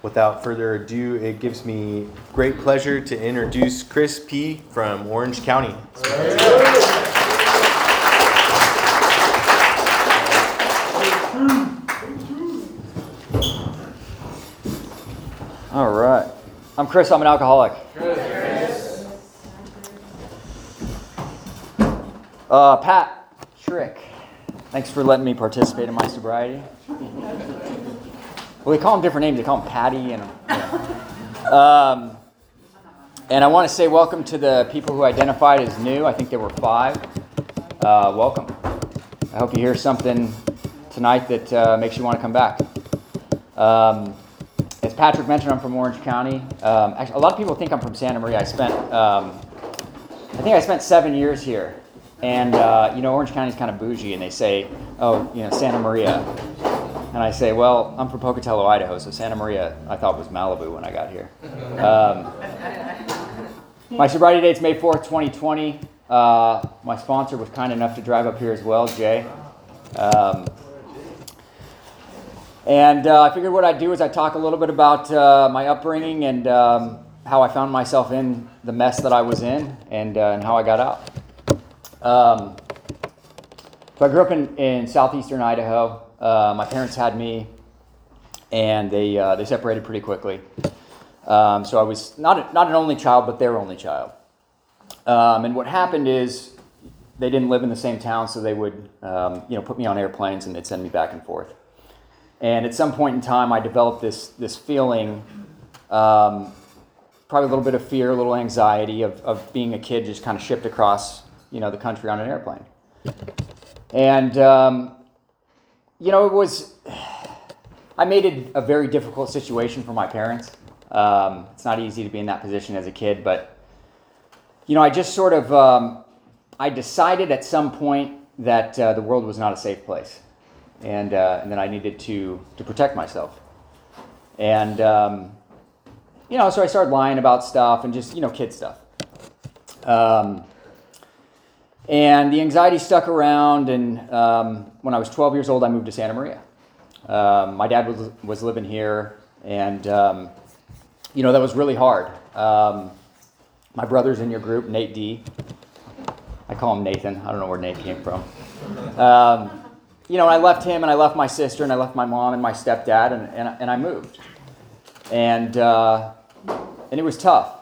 without further ado, it gives me great pleasure to introduce Chris P. from Orange County. All right. I'm Chris. I'm an alcoholic. Pat Schrick. Thanks for letting me participate in my sobriety. Well, they call them different names. They call them Patty and I want to say welcome to the people who identified as new. I think there were 5. Welcome. I hope you hear something tonight that makes you want to come back. As Patrick mentioned, I'm from Orange County. Actually, a lot of people think I'm from Santa Maria. I think I spent 7 years here. And, Orange County's kind of bougie, and they say, Santa Maria. And I say, well, I'm from Pocatello, Idaho, so Santa Maria I thought was Malibu when I got here. My sobriety date's May 4th, 2020. My sponsor was kind enough to drive up here as well, Jay. I figured what I'd do is I'd talk a little bit about my upbringing and how I found myself in the mess that I was in and how I got out. So I grew up in southeastern Idaho. My parents had me, and they separated pretty quickly. So I was not an only child, but their only child. And what happened is they didn't live in the same town, so they would put me on airplanes and they'd send me back and forth. And at some point in time, I developed this feeling, probably a little bit of fear, a little anxiety of being a kid just kind of shipped across, the country on an airplane. And, I made it a very difficult situation for my parents. It's not easy to be in that position as a kid, but, I just sort of, I decided at some point that the world was not a safe place. And then I needed to protect myself. And, so I started lying about stuff and just, kid stuff. And the anxiety stuck around, and when I was 12 years old, I moved to Santa Maria. My dad was living here, and, that was really hard. My brother's in your group, Nate D. I call him Nathan. I don't know where Nate came from. I left him, and I left my sister, and I left my mom and my stepdad, and I moved. And it was tough.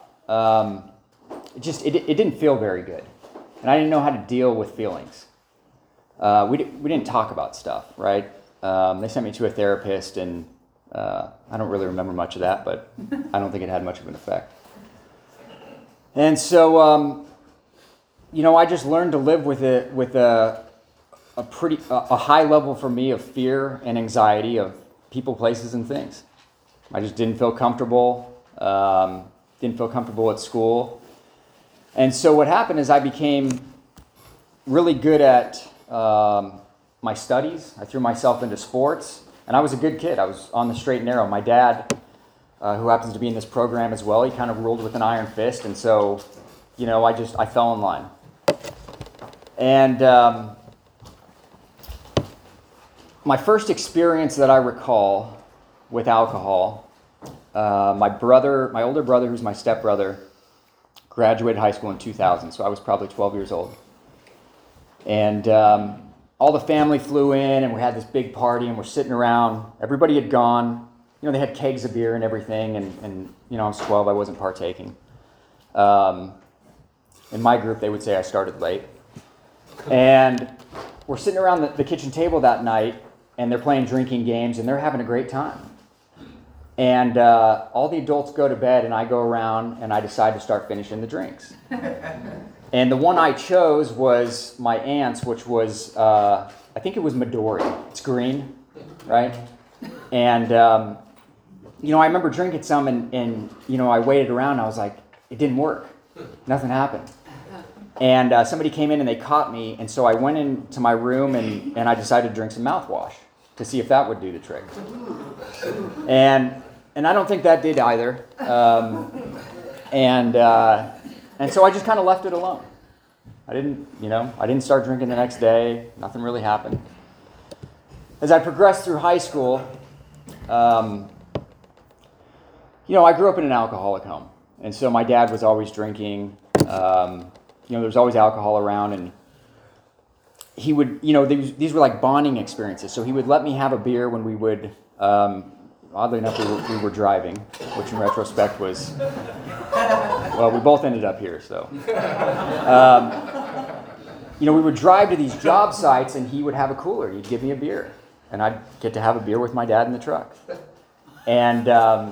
It didn't feel very good. And I didn't know how to deal with feelings. We didn't talk about stuff, right? They sent me to a therapist, and I don't really remember much of that, but I don't think it had much of an effect. And so, I just learned to live with a high level for me of fear and anxiety of people, places, and things. I just didn't feel comfortable. Didn't feel comfortable at school. And so what happened is I became really good at my studies. I threw myself into sports, and I was a good kid. I was on the straight and narrow. My dad, who happens to be in this program as well, he kind of ruled with an iron fist, and so, I fell in line. And my first experience that I recall with alcohol, my older brother, who's my stepbrother, graduated high school in 2000, so I was probably 12 years old. And all the family flew in, and we had this big party, and we're sitting around. Everybody had gone. They had kegs of beer and everything, and I was 12. I wasn't partaking. In my group, they would say I started late. And we're sitting around the kitchen table that night, and they're playing drinking games, and they're having a great time. And all the adults go to bed, and I go around, and I decide to start finishing the drinks. And the one I chose was my aunt's, which was, I think it was Midori. It's green, right? And, I remember drinking some, and I waited around, and I was like, it didn't work. Nothing happened. And somebody came in, and they caught me, and so I went into my room, and I decided to drink some mouthwash to see if that would do the trick. And I don't think that did either. And so I just kind of left it alone. I didn't start drinking the next day. Nothing really happened. As I progressed through high school, I grew up in an alcoholic home. And so my dad was always drinking. There was always alcohol around. And he would, these were like bonding experiences. So he would let me have a beer when we would, oddly enough, we were driving, which in retrospect was, well, we both ended up here, so. We would drive to these job sites and he would have a cooler. He'd give me a beer. And I'd get to have a beer with my dad in the truck. And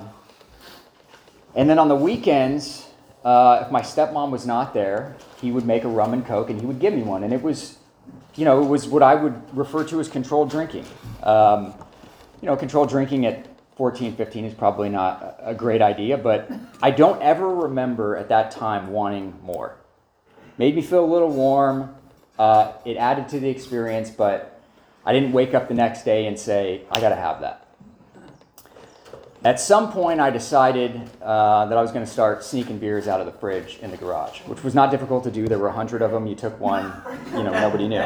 then on the weekends, if my stepmom was not there, he would make a rum and coke and he would give me one. And it was what I would refer to as controlled drinking. Controlled drinking at 14, 15 is probably not a great idea, but I don't ever remember at that time wanting more. Made me feel a little warm. It added to the experience, but I didn't wake up the next day and say, I got to have that. At some point, I decided that I was going to start sneaking beers out of the fridge in the garage, which was not difficult to do. There were 100 of them. You took one, nobody knew.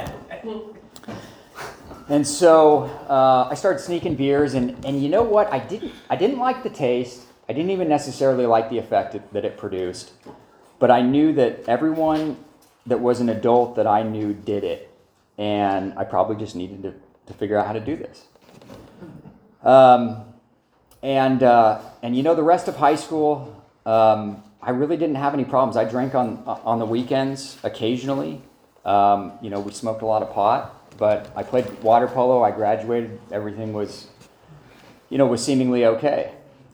And so I started sneaking beers, and you know what? I didn't like the taste. I didn't even necessarily like the effect that it produced. But I knew that everyone that was an adult that I knew did it, and I probably just needed to figure out how to do this. And the rest of high school, I really didn't have any problems. I drank on the weekends occasionally. We smoked a lot of pot, but I played water polo. I graduated. Everything was seemingly okay.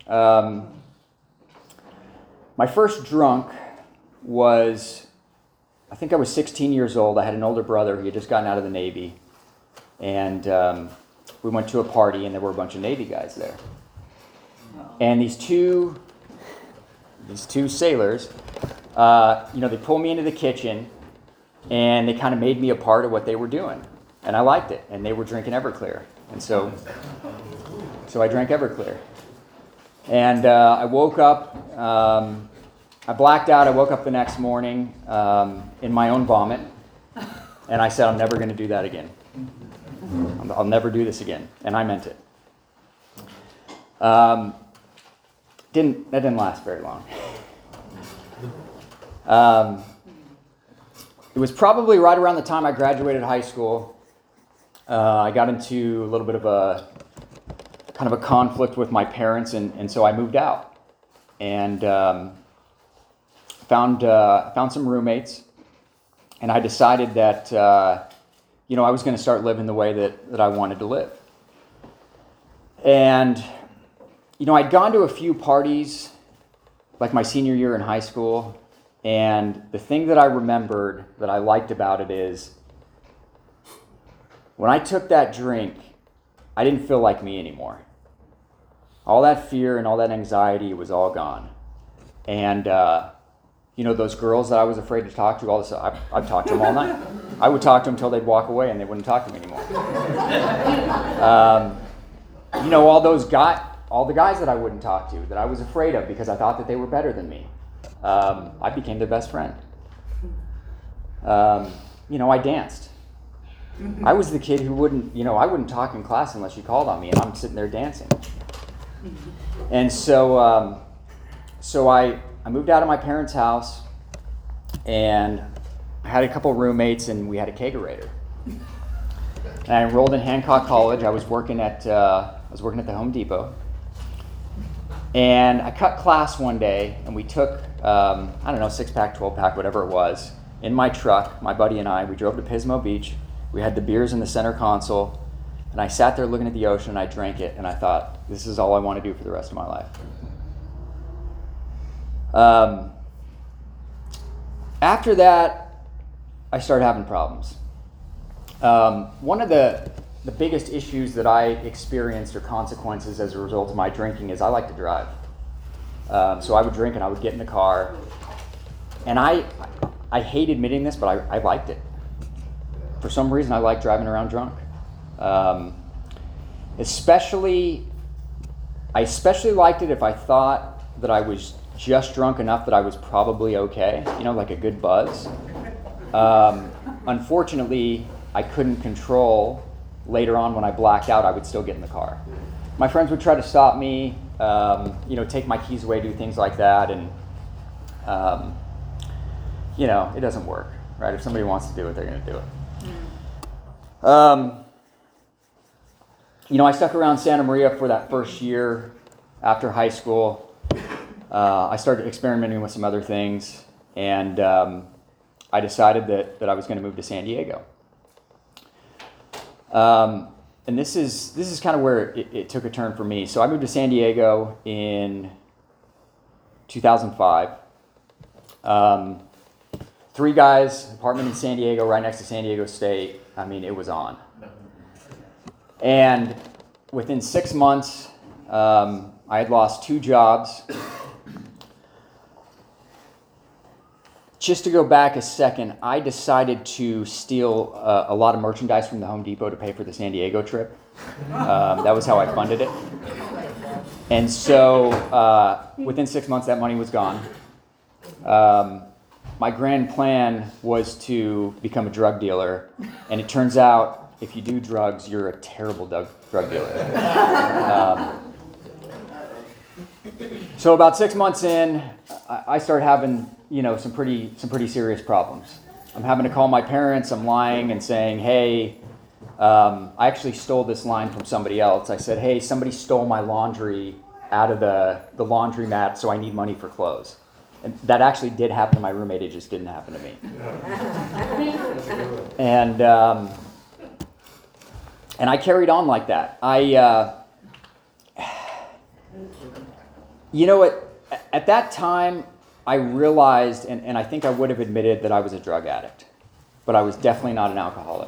My first drunk was, I think I was 16 years old. I had an older brother. He had just gotten out of the Navy. And we went to a party, and there were a bunch of Navy guys there. And these two sailors, they pulled me into the kitchen, and they kind of made me a part of what they were doing. And I liked it. And they were drinking Everclear. And so I drank Everclear. And I woke up, I blacked out. I woke up the next morning in my own vomit. And I said, I'm never going to do that again. I'll never do this again. And I meant it. That didn't last very long. It was probably right around the time I graduated high school. I got into a little bit of a kind of a conflict with my parents, and so I moved out and found some roommates, and I decided that I was going to start living the way that I wanted to live. And I'd gone to a few parties, like my senior year in high school, and the thing that I remembered that I liked about it is when I took that drink, I didn't feel like me anymore. All that fear and all that anxiety was all gone. And, those girls that I was afraid to talk to, all this, I'd talk to them all night. I would talk to them until they'd walk away and they wouldn't talk to me anymore. All the guys that I wouldn't talk to, that I was afraid of because I thought that they were better than me, I became their best friend. I danced. I was the kid who I wouldn't talk in class unless you called on me, and I'm sitting there dancing. And so I moved out of my parents' house, and I had a couple roommates, and we had a kegerator. And I enrolled in Hancock College. I was working at the Home Depot. And I cut class one day, and we took, 6-pack, 12-pack, whatever it was, in my truck, my buddy and I. We drove to Pismo Beach. We had the beers in the center console, and I sat there looking at the ocean, and I drank it, and I thought, this is all I want to do for the rest of my life. After that, I started having problems. One of the biggest issues that I experienced or consequences as a result of my drinking is I like to drive. So I would drink and I would get in the car. And I hate admitting this, but I liked it. For some reason, I like driving around drunk. I especially liked it if I thought that I was just drunk enough that I was probably okay, like a good buzz. Unfortunately, I couldn't control. Later on, when I blacked out, I would still get in the car. My friends would try to stop me. take my keys away, do things like that, and it doesn't work, right? If somebody wants to do it, they're going to do it. I stuck around Santa Maria for that first year after high school. I started experimenting with some other things, and I decided that I was going to move to San Diego. And this is kind of where it took a turn for me. So I moved to San Diego in 2005. 3 guys, apartment in San Diego, right next to San Diego State. I mean, it was on. And within 6 months, I had lost 2 jobs. Just to go back a second, I decided to steal a lot of merchandise from the Home Depot to pay for the San Diego trip. That was how I funded it. And so within 6 months, that money was gone. My grand plan was to become a drug dealer, and it turns out if you do drugs, you're a terrible drug dealer. So about 6 months in, I started having some pretty serious problems. I'm having to call my parents. I'm lying and saying, "Hey, I actually stole this line from somebody else." I said, "Hey, somebody stole my laundry out of the laundromat, so I need money for clothes." And that actually did happen to my roommate. It just didn't happen to me. And I carried on like that. At that time, I realized, and I think I would have admitted that I was a drug addict, but I was definitely not an alcoholic.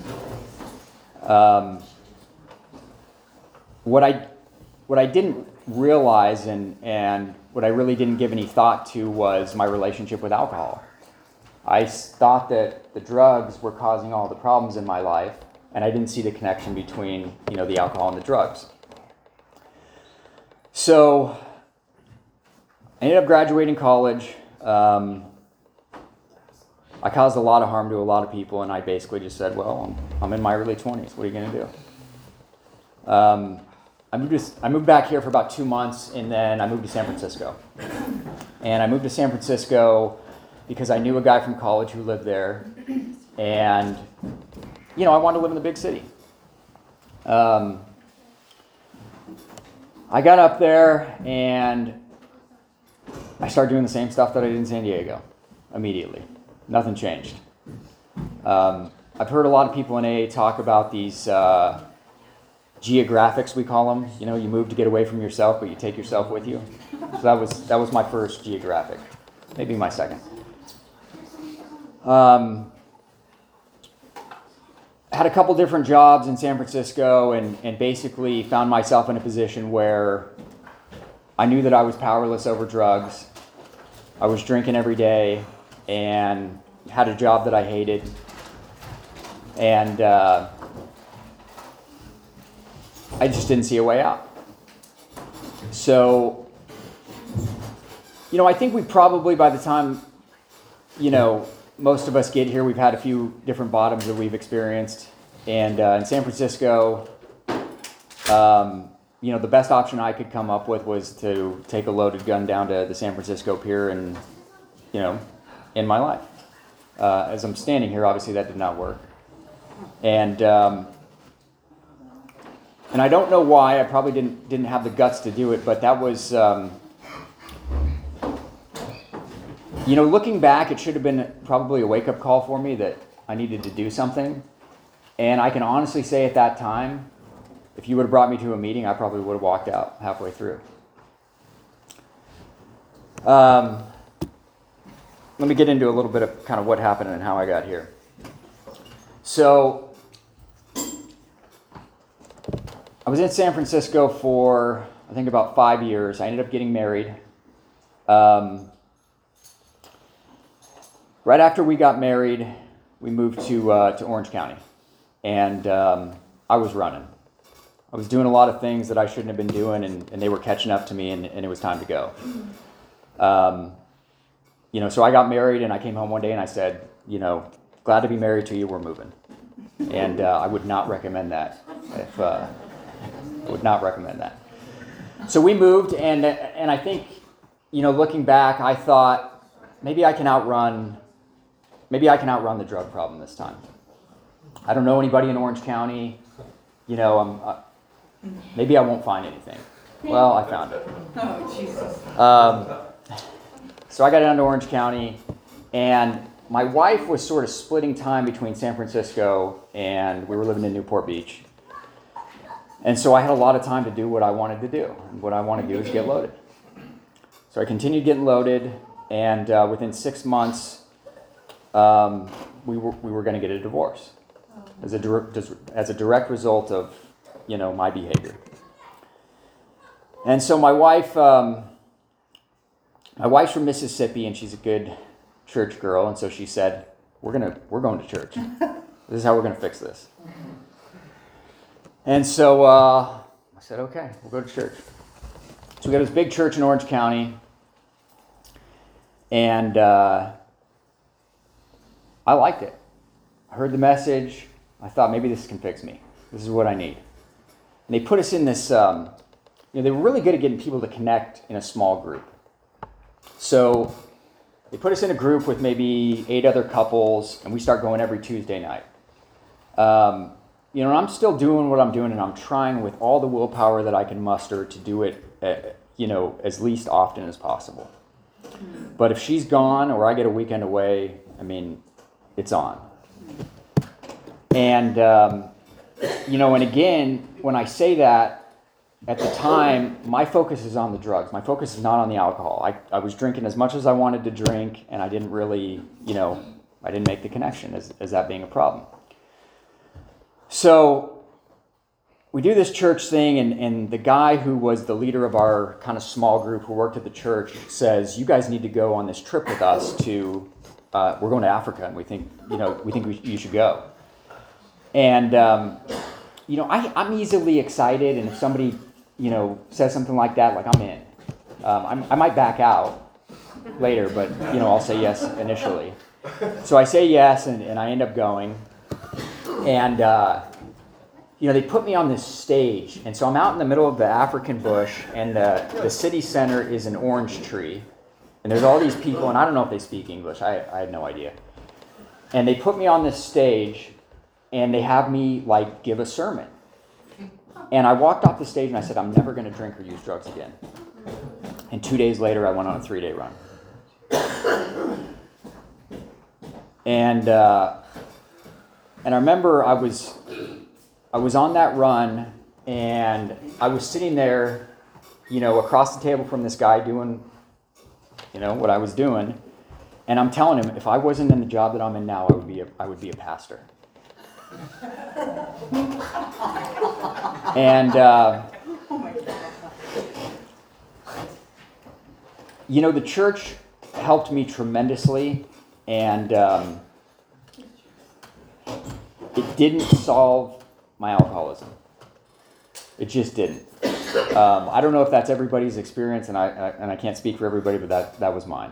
What I didn't realize and what I really didn't give any thought to was my relationship with alcohol. I thought that the drugs were causing all the problems in my life, and I didn't see the connection between the alcohol and the drugs. So I ended up graduating college. I caused a lot of harm to a lot of people, and I basically just said, well, I'm in my early 20s. What are you going to do? I moved back here for about 2 months, and then I moved to San Francisco. And I moved to San Francisco because I knew a guy from college who lived there, and I wanted to live in the big city. I got up there, and I started doing the same stuff that I did in San Diego immediately. Nothing changed. I've heard a lot of people in AA talk about these geographics, we call them. You move to get away from yourself, but you take yourself with you. So that was my first geographic, maybe my second. Had a couple different jobs in San Francisco, and basically found myself in a position where I knew that I was powerless over drugs. I was drinking every day and had a job that I hated. And I just didn't see a way out. So, I think we probably, by the time, most of us get here, we've had a few different bottoms that we've experienced. And in San Francisco, the best option I could come up with was to take a loaded gun down to the San Francisco Pier and, end my life. As I'm standing here, obviously that did not work. And I don't know why. I probably didn't have the guts to do it, but that was, looking back, it should have been probably a wake-up call for me that I needed to do something. And I can honestly say at that time, if you would have brought me to a meeting, I probably would have walked out halfway through. Let me get into a little bit of kind of what happened and how I got here. So I was in San Francisco for, I think, about 5 years. I ended up getting married. Right after we got married, we moved to Orange County. And I was running. I was doing a lot of things that I shouldn't have been doing, and they were catching up to me, and it was time to go. So I got married, and I came home one day, and I said, glad to be married to you, we're moving. And I would not recommend that. I would not recommend that. So we moved, and I think, looking back, I thought maybe I can outrun the drug problem this time. I don't know anybody in Orange County. Maybe I won't find anything. Well, I found it. Oh, Jesus. So I got down to Orange County, and my wife was sort of splitting time between San Francisco, and we were living in Newport Beach. And so I had a lot of time to do what I wanted to do. And what I want to do is get loaded. So I continued getting loaded, and within 6 months, we were going to get a divorce as a direct result of my behavior. And so my wife's from Mississippi, and she's a good church girl, and so she said, we're going to church. This is how we're going to fix this. And so I said, okay, we'll go to church. So we got this big church in Orange County, and I liked it. I heard the message. I thought, maybe this can fix me. This is what I need. And they put us in this, they were really good at getting people to connect in a small group. So they put us in a group with maybe 8 other couples, and we start going every Tuesday night. And I'm still doing what I'm doing, and I'm trying with all the willpower that I can muster to do it, as least often as possible. But if she's gone or I get a weekend away, it's on. And, and again, when I say that, at the time, my focus is on the drugs. My focus is not on the alcohol. I was drinking as much as I wanted to drink, and I didn't really, I didn't make the connection as that being a problem. So we do this church thing, and the guy who was the leader of our kind of small group who worked at the church says, you guys need to go on this trip with us to, we're going to Africa, and we think you should go. And, I'm easily excited, and if somebody, says something like that, like I'm in. I might back out later, but, I'll say yes initially. So I say yes, and I end up going. And, they put me on this stage. And so I'm out in the middle of the African bush, and the city center is an orange tree. And there's all these people, and I don't know if they speak English. I had no idea. And they put me on this stage, and they have me, give a sermon. And I walked off the stage, and I said, I'm never going to drink or use drugs again. And 2 days later, I went on a 3-day run. And I remember I was on that run, and I was sitting there, across the table from this guy doing, what I was doing, and I'm telling him, if I wasn't in the job that I'm in now, I would be a pastor. And the church helped me tremendously, and it didn't solve my alcoholism. It just didn't. I don't know if that's everybody's experience, and I can't speak for everybody, but that was mine.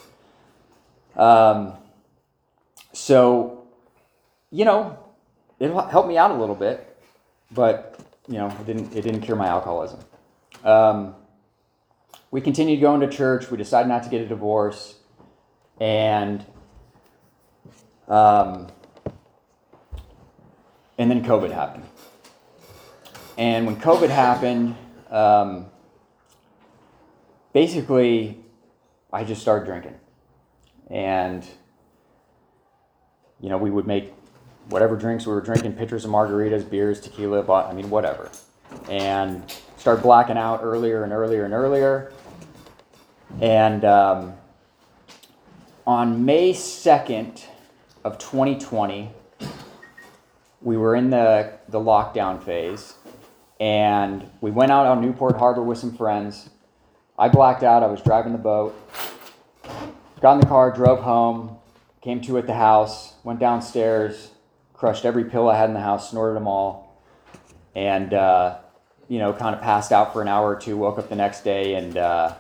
So, it helped me out a little bit, but it didn't cure my alcoholism. We continued going to church. We decided not to get a divorce, and then COVID happened. And when COVID happened, basically, I just started drinking. And, we would make whatever drinks we were drinking, pitchers of margaritas, beers, tequila, whatever. And start blacking out earlier and earlier and earlier. And on May 2nd of 2020, we were in the lockdown phase, and we went out on Newport Harbor with some friends. I blacked out. I was driving the boat. Got in the car, drove home, came to at the house, went downstairs, crushed every pill I had in the house, snorted them all, and, kind of passed out for an hour or two, woke up the next day, and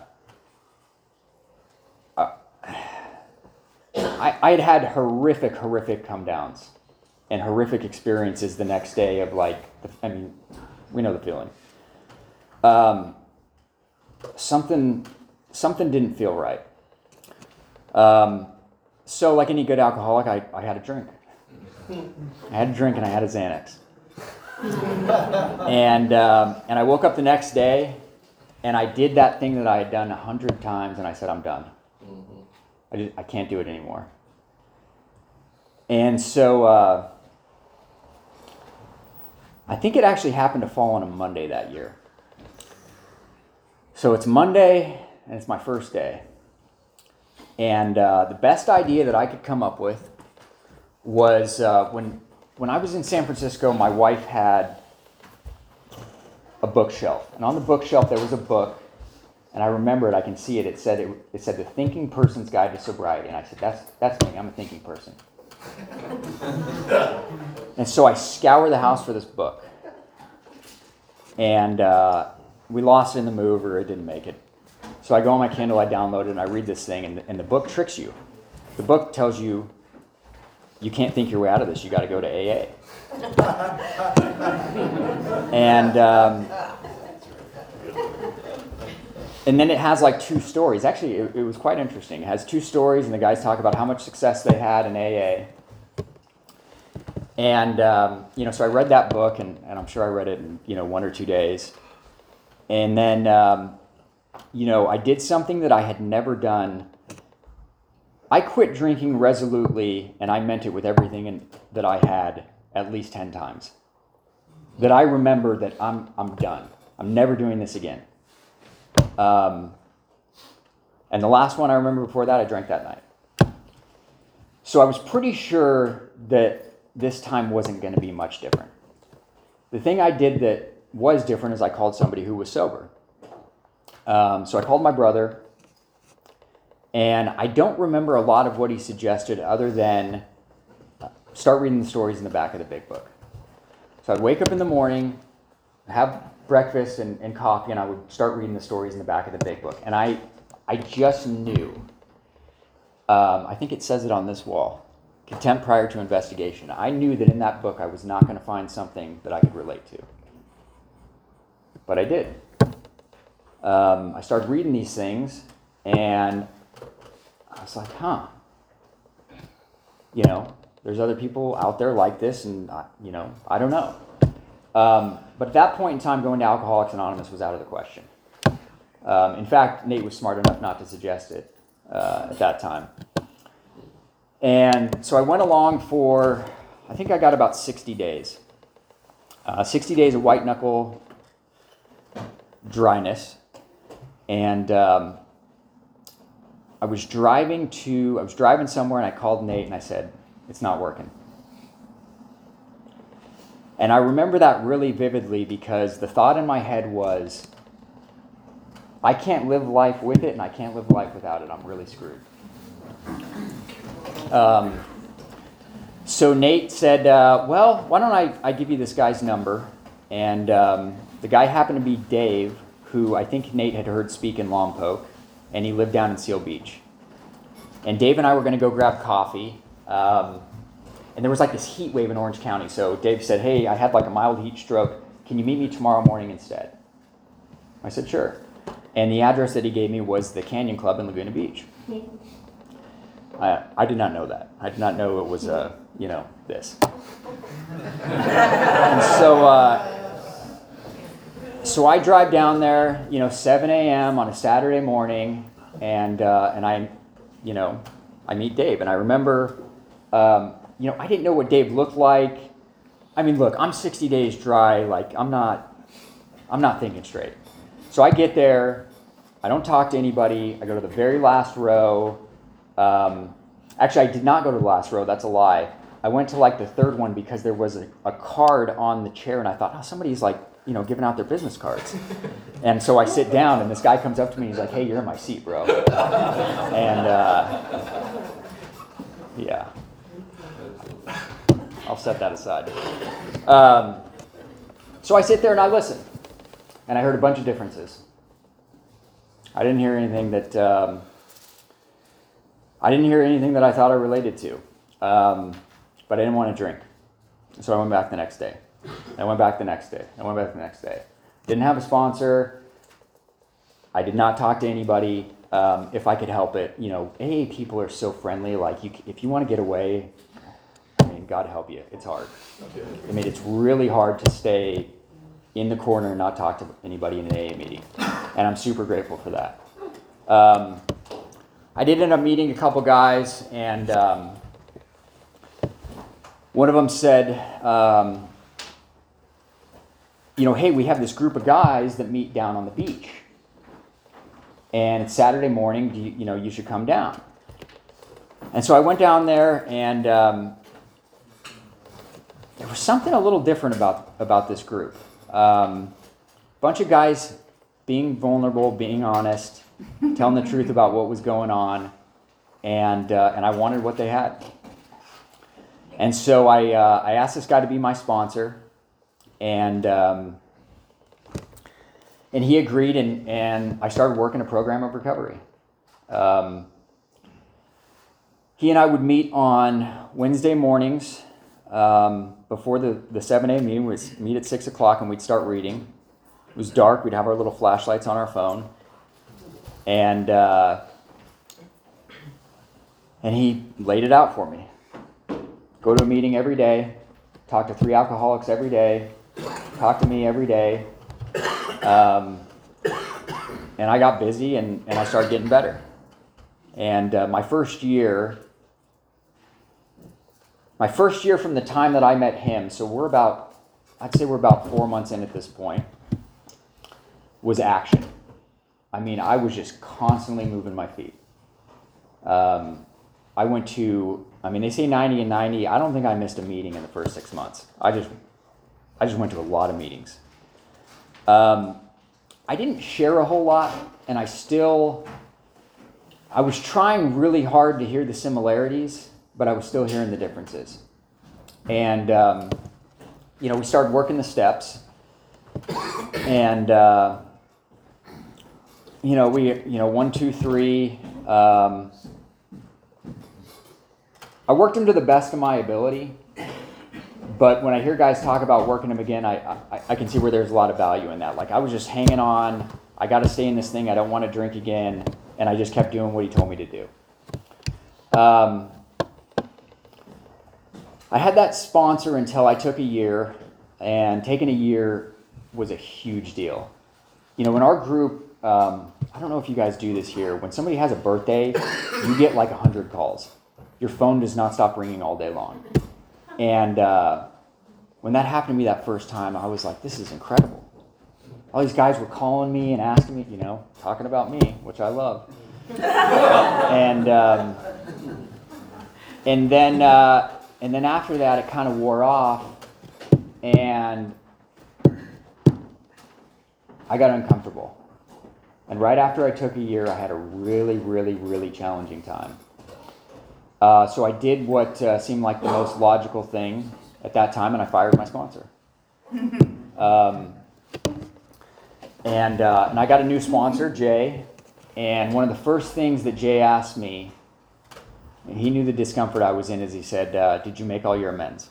I had horrific come downs and horrific experiences the next day of we know the feeling. something didn't feel right. So like any good alcoholic, I had a drink. I had a drink and I had a Xanax. And I woke up the next day and I did that thing that I had done 100 times and I said, I'm done. I can't do it anymore. And so I think it actually happened to fall on a Monday that year. So it's Monday and it's my first day. And the best idea that I could come up with was when I was in San Francisco, my wife had a bookshelf. And on the bookshelf there was a book, and I remember it, I can see it. It said The Thinking Person's Guide to Sobriety. And I said, that's me, I'm a thinking person. And so I scour the house for this book. And we lost it in the move, or it didn't make it. So I go on my Kindle, I download it, and I read this thing, and the book tricks you. The book tells you you can't think your way out of this. You got to go to AA. And then it has like 2 stories. Actually, it was quite interesting. It has 2 stories, and the guys talk about how much success they had in AA. And so I read that book, and I'm sure I read it in 1 or 2 days. And then I did something that I had never done. I quit drinking resolutely, and I meant it with everything that I had at least 10 times. That I remember that I'm done. I'm never doing this again. And the last one I remember before that, I drank that night. So I was pretty sure that this time wasn't going to be much different. The thing I did that was different is I called somebody who was sober. So I called my brother, and I don't remember a lot of what he suggested other than start reading the stories in the back of the big book. So I'd wake up in the morning, have breakfast and coffee, and I would start reading the stories in the back of the big book. And I just knew, I think it says it on this wall, contempt prior to investigation. I knew that in that book I was not going to find something that I could relate to. But I did. I started reading these things, and I was like, there's other people out there like this, and, I don't know. But at that point in time, going to Alcoholics Anonymous was out of the question. In fact, Nate was smart enough not to suggest it at that time. And so I went along for, I think I got about 60 days. 60 days of white knuckle dryness. And I was driving somewhere, and I called Nate and I said, it's not working. And I remember that really vividly because the thought in my head was, I can't live life with it and I can't live life without it. I'm really screwed. So Nate said, why don't I give you this guy's number? And the guy happened to be Dave, who I think Nate had heard speak in Lompoc, and he lived down in Seal Beach. And Dave and I were going to go grab coffee, and there was like this heat wave in Orange County. So Dave said, hey, I had like a mild heat stroke. Can you meet me tomorrow morning instead? I said, sure. And the address that he gave me was the Canyon Club in Laguna Beach. I did not know that. I did not know it was, this. And so I drive down there, 7 a.m. on a Saturday morning, and I meet Dave. And I remember, I didn't know what Dave looked like. I mean, look, I'm 60 days dry. Like, I'm not thinking straight. So I get there. I don't talk to anybody. I go to the very last row. Actually, I did not go to the last row. That's a lie. I went to like the third one because there was a card on the chair, and I thought, somebody's like, giving out their business cards. And so I sit down, and this guy comes up to me, and he's like, hey, you're in my seat, bro. And, yeah. I'll set that aside. So I sit there and I listen. And I heard a bunch of differences. I didn't hear anything that I thought I related to. But I didn't want to drink. So I went back the next day. I went back the next day. I went back the next day. Didn't have a sponsor. I did not talk to anybody if I could help it. You know, AA people are so friendly. Like, if you want to get away, I mean, God help you. It's hard. I mean, it's really hard to stay in the corner and not talk to anybody in an AA meeting. And I'm super grateful for that. I did end up meeting a couple guys, and one of them said, you know, hey, we have this group of guys that meet down on the beach. And it's Saturday morning, you should come down. And so I went down there, and there was something a little different about this group. Bunch of guys being vulnerable, being honest, telling the truth about what was going on, and I wanted what they had. And so I asked this guy to be my sponsor, and he agreed, and I started working a program of recovery. He and I would meet on Wednesday mornings before the 7 a.m. meeting. We'd meet at 6 o'clock, and we'd start reading. It was dark. We'd have our little flashlights on our phone. And he laid it out for me. Go to a meeting every day, talk to 3 alcoholics every day, talk to me every day. And I got busy, and I started getting better. And my first year from the time that I met him, so I'd say we're about 4 months in at this point, was action. I mean, I was just constantly moving my feet. I went to, they say 90 and 90. I don't think I missed a meeting in the first 6 months. I just went to a lot of meetings. I didn't share a whole lot, and I was trying really hard to hear the similarities, but I was still hearing the differences. And, we started working the steps, and, 1, 2, 3, I worked them to the best of my ability, but when I hear guys talk about working them again, I can see where there's a lot of value in that. Like, I was just hanging on. I got to stay in this thing. I don't want to drink again. And I just kept doing what he told me to do. I had that sponsor until I took a year, and taking a year was a huge deal. In our group, I don't know if you guys do this here. When somebody has a birthday, you get like 100 calls. Your phone does not stop ringing all day long. And when that happened to me that first time, I was like, this is incredible. All these guys were calling me and asking me, talking about me, which I love. And then after that, it kind of wore off, and I got uncomfortable. And right after I took a year, I had a really, really, really challenging time. So I did what seemed like the most logical thing at that time, and I fired my sponsor. And I got a new sponsor, Jay, and one of the first things that Jay asked me, and he knew the discomfort I was in, is he said, did you make all your amends?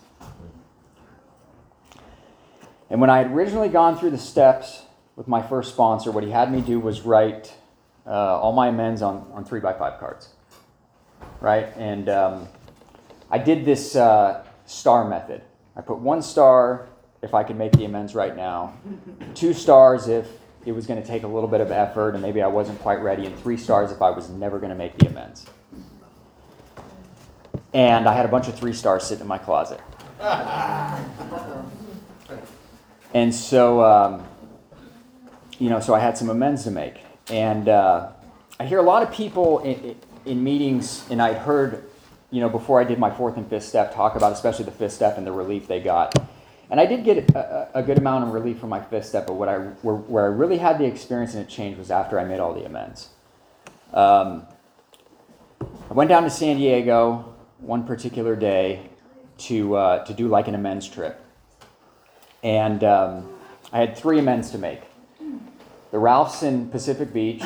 And when I had originally gone through the steps with my first sponsor, what he had me do was write all my amends on 3x5 cards, right? And I did this star method. I put 1 star if I could make the amends right now, 2 stars if it was going to take a little bit of effort and maybe I wasn't quite ready, and 3 stars if I was never going to make the amends. And I had a bunch of 3 stars sitting in my closet. And so, so I had some amends to make. And I hear a lot of people in meetings, and I'd heard, before I did my 4th and 5th step, talk about especially the 5th step and the relief they got. And I did get a good amount of relief from my 5th step, but where I really had the experience and it changed was after I made all the amends. I went down to San Diego one particular day to do like an amends trip. And I had 3 amends to make. The Ralph's in Pacific Beach,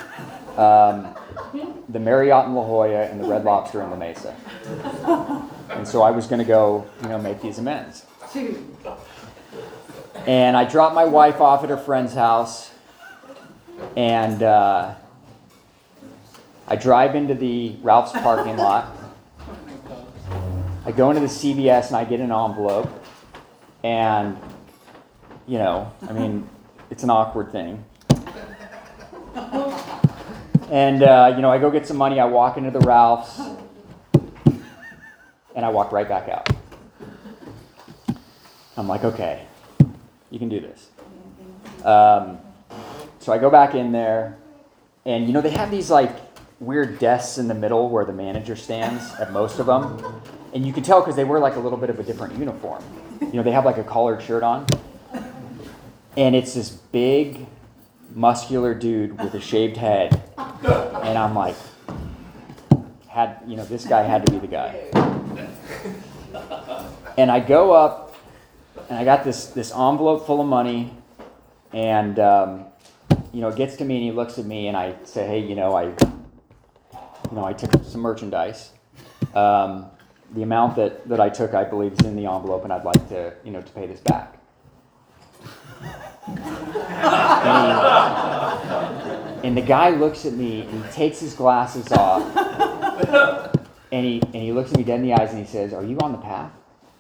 the Marriott in La Jolla, and the Red Lobster in La Mesa. And so I was going to go, make these amends. And I dropped my wife off at her friend's house, And I drive into the Ralph's parking lot. I go into the CVS and I get an envelope. And, you know, I mean, it's an awkward thing. And, you know, I go get some money. I walk into the Ralph's. And I walk right back out. I'm like, okay, you can do this. So I go back in there. And, you know, they have these, like, weird desks in the middle where the manager stands at most of them. And you can tell because they wear, like, a little bit of a different uniform. You know, they have, like, a collared shirt on. And it's this big, muscular dude with a shaved head. And I'm like, this guy had to be the guy. And I go up, and I got this envelope full of money. And, you know, it gets to me, and he looks at me, and I say, hey, I took some merchandise. The amount that I took, I believe, is in the envelope, and I'd like to, to pay this back. And the guy looks at me, and he takes his glasses off, and he looks at me dead in the eyes, and he says, "Are you on the path?"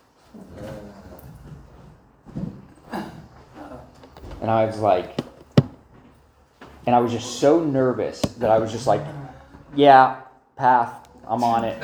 And I was like, and I was just so nervous that I was just like, yeah, path, I'm on it.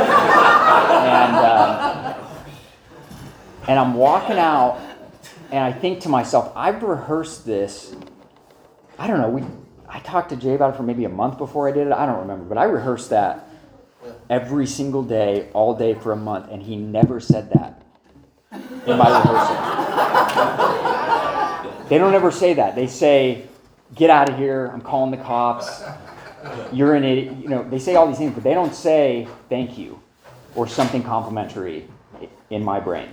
And I'm walking out, and I think to myself, I've rehearsed this. I don't know, I talked to Jay about it for maybe a month before I did it. I don't remember, but I rehearsed that every single day, all day for a month, and he never said that in my rehearsal. They don't ever say that. They say, get out of here, I'm calling the cops, you're an idiot. They say all these things, but they don't say thank you or something complimentary in my brain.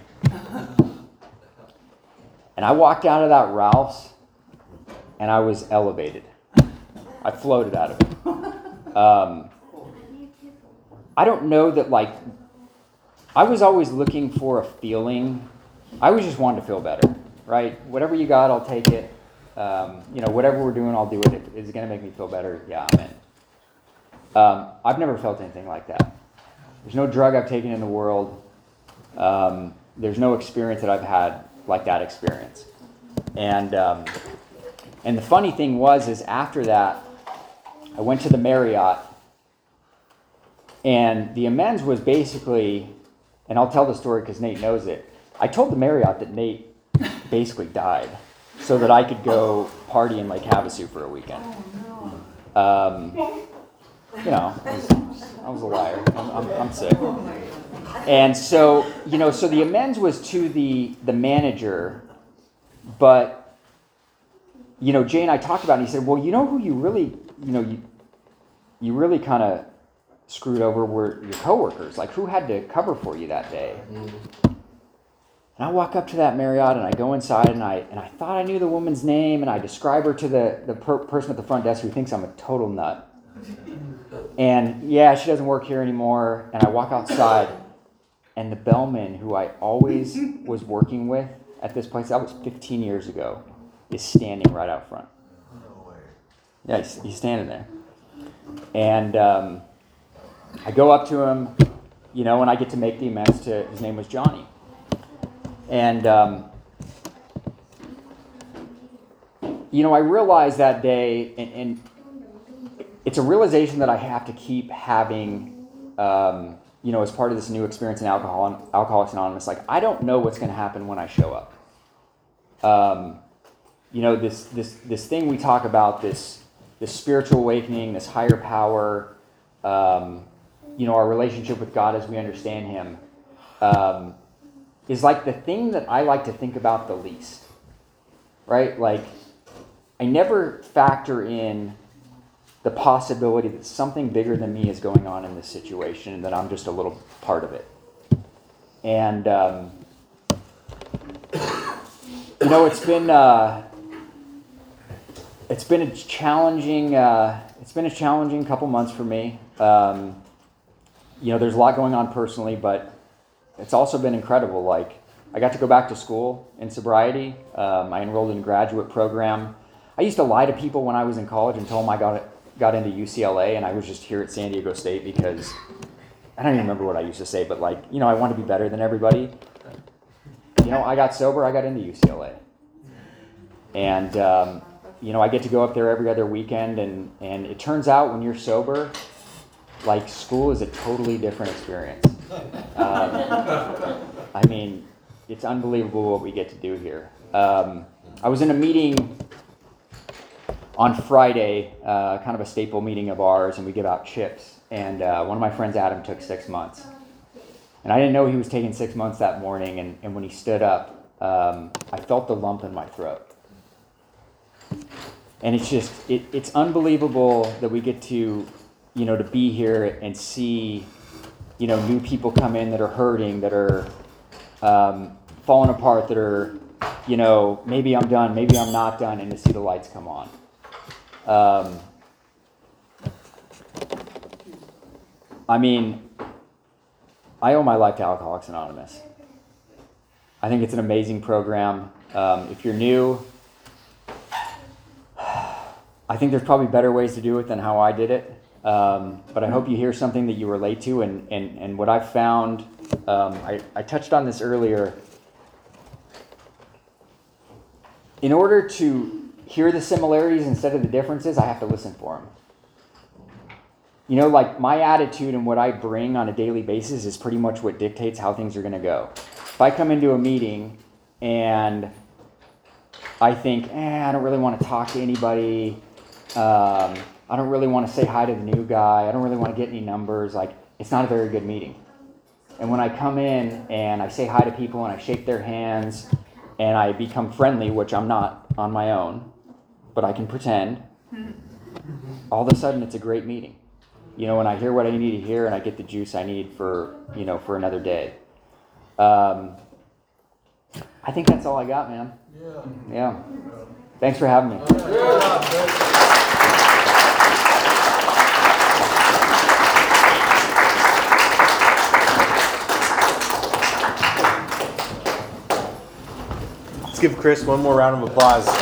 And I walked out of that Ralph's, and I was elevated. I floated out of it. I don't know that, I was always looking for a feeling. I always just wanted to feel better, right? Whatever you got, I'll take it. Whatever we're doing, I'll do it. If it's going to make me feel better, yeah, I'm in. I've never felt anything like that. There's no drug I've taken in the world. There's no experience that I've had like that experience. And the funny thing is after that, I went to the Marriott, and the amends was basically, and I'll tell the story because Nate knows it. I told the Marriott that Nate basically died so that I could go party in Lake Havasu for a weekend. I was a liar. I'm sick. And so, so the amends was to the manager, but, Jay and I talked about it, and he said, well, you know who you really, you really kind of screwed over were your coworkers. Like, who had to cover for you that day? And I walk up to that Marriott, and I go inside, and I thought I knew the woman's name, and I describe her to the person at the front desk who thinks I'm a total nut. And yeah, she doesn't work here anymore. And I walk outside, and the bellman who I always was working with at this place, that was 15 years ago, is standing right out front. Yeah, he's standing there. And I go up to him, and I get to make the amends to, his name was Johnny. And, I realized that day, and it's a realization that I have to keep having, as part of this new experience in Alcoholics Anonymous. Like, I don't know what's going to happen when I show up. This thing we talk about, this spiritual awakening, this higher power, our relationship with God as we understand Him, is like the thing that I like to think about the least, right? Like, I never factor in the possibility that something bigger than me is going on in this situation and that I'm just a little part of it. And, it's been a challenging couple months for me. There's a lot going on personally, but it's also been incredible. Like, I got to go back to school in sobriety. I enrolled in a graduate program. I used to lie to people when I was in college and tell them I got into UCLA and I was just here at San Diego State because I don't even remember what I used to say, but like, you know, I want to be better than everybody. You know, I got sober, I got into UCLA. And, you know, I get to go up there every other weekend, and it turns out when you're sober, like, school is a totally different experience. I mean, it's unbelievable what we get to do here. I was in a meeting on Friday, kind of a staple meeting of ours, and we give out chips. And one of my friends, Adam, took 6 months. And I didn't know he was taking 6 months that morning, and when he stood up, I felt the lump in my throat. And it's just, it's unbelievable that we get to, you know, to be here and see, you know, new people come in that are hurting, that are falling apart, that are, you know, maybe I'm done, maybe I'm not done, and to see the lights come on. I mean, I owe my life to Alcoholics Anonymous. I think it's an amazing program. If you're new, I think there's probably better ways to do it than how I did it. But I hope you hear something that you relate to. And what I've found, I touched on this earlier. In order to hear the similarities instead of the differences, I have to listen for them. You know, like my attitude and what I bring on a daily basis is pretty much what dictates how things are going to go. If I come into a meeting and I think, I don't really want to talk to anybody, I don't really want to say hi to the new guy, I don't really want to get any numbers, like, it's not a very good meeting. And when I come in and I say hi to people and I shake their hands and I become friendly, which I'm not on my own, but I can pretend, all of a sudden it's a great meeting. You know, and I hear what I need to hear and I get the juice I need for, you know, for another day. I think that's all I got, man. Yeah. Thanks for having me. Let's give Chris one more round of applause.